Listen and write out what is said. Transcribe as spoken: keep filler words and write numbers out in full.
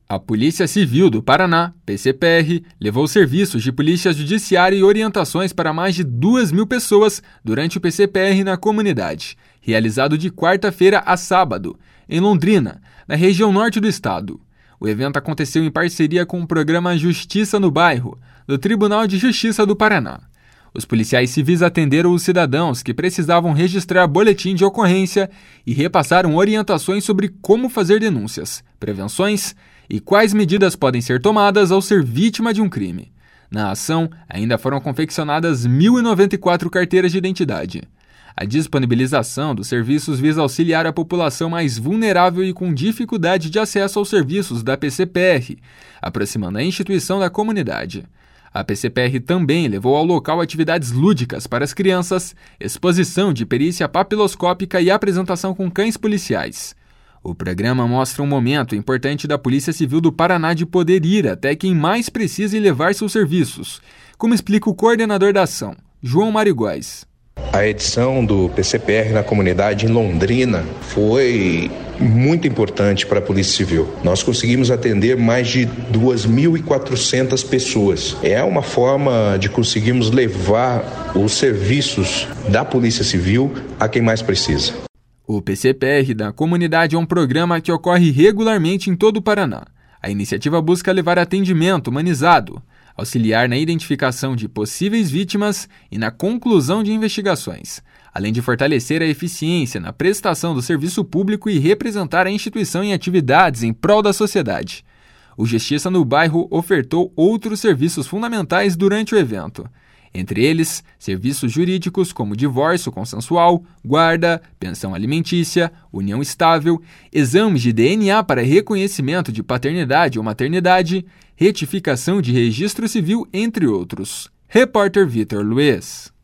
A Polícia Civil do Paraná, P C P R, levou serviços de polícia judiciária e orientações para mais de duas mil pessoas durante o P C P R na comunidade, realizado de quarta-feira a sábado, em Londrina, na região norte do estado. O evento aconteceu em parceria com o programa Justiça no Bairro, do Tribunal de Justiça do Paraná. Os policiais civis atenderam os cidadãos que precisavam registrar boletim de ocorrência e repassaram orientações sobre como fazer denúncias, prevenções e quais medidas podem ser tomadas ao ser vítima de um crime. Na ação, ainda foram confeccionadas mil e noventa e quatro carteiras de identidade. A disponibilização dos serviços visa auxiliar a população mais vulnerável e com dificuldade de acesso aos serviços da P C P R, aproximando a instituição da comunidade. A P C P R também levou ao local atividades lúdicas para as crianças, exposição de perícia papiloscópica e apresentação com cães policiais. O programa mostra um momento importante da Polícia Civil do Paraná de poder ir até quem mais precisa e levar seus serviços, como explica o coordenador da ação, João Mário Góes. A edição do P C P R na comunidade em Londrina foi muito importante para a Polícia Civil. Nós conseguimos atender mais de duas mil e quatrocentas pessoas. É uma forma de conseguirmos levar os serviços da Polícia Civil a quem mais precisa. O P C P R da comunidade é um programa que ocorre regularmente em todo o Paraná. A iniciativa busca levar atendimento humanizado, auxiliar na identificação de possíveis vítimas e na conclusão de investigações, além de fortalecer a eficiência na prestação do serviço público e representar a instituição em atividades em prol da sociedade. O Justiça no Bairro ofertou outros serviços fundamentais durante o evento. Entre eles, serviços jurídicos como divórcio consensual, guarda, pensão alimentícia, união estável, exames de D N A para reconhecimento de paternidade ou maternidade, retificação de registro civil, entre outros. Repórter Vitor Luiz.